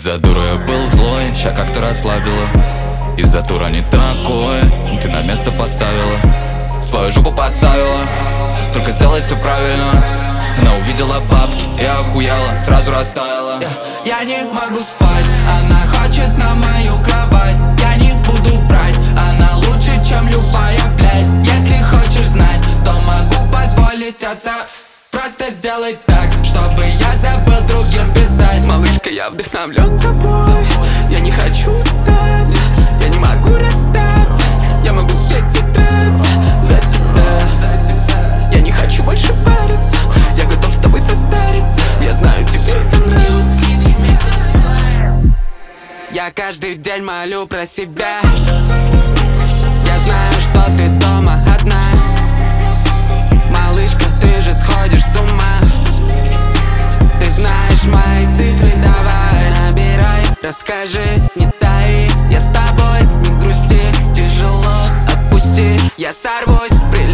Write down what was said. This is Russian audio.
Из-за дуры я был злой, ща как-то расслабила. Из-за тура не такое, ты на место поставила. Свою жопу подставила, только сделай все правильно. Она увидела бабки и охуела, сразу растаяла. Я не могу спать, она хочет на мою кровать. Я не буду врать, она лучше, чем любая, блядь. Если хочешь знать, то могу позволить отца. Просто сделай так, чтобы я забыл другим писать. Малышка, я вдохновлен тобой, я не хочу стать, я не могу расстаться. Я могу петь и драться за тебя. Я не хочу больше париться, я готов с тобой состариться. Я знаю, тебе это нравится. Я каждый день молю про себя. Я знаю, что ты дома одна. Малышка, ты же сходишь с ума. Ты знаешь мои цифры, давай набирай. Расскажи, не таи, я с тобой, не грусти. Тяжело, отпусти, я сорвусь.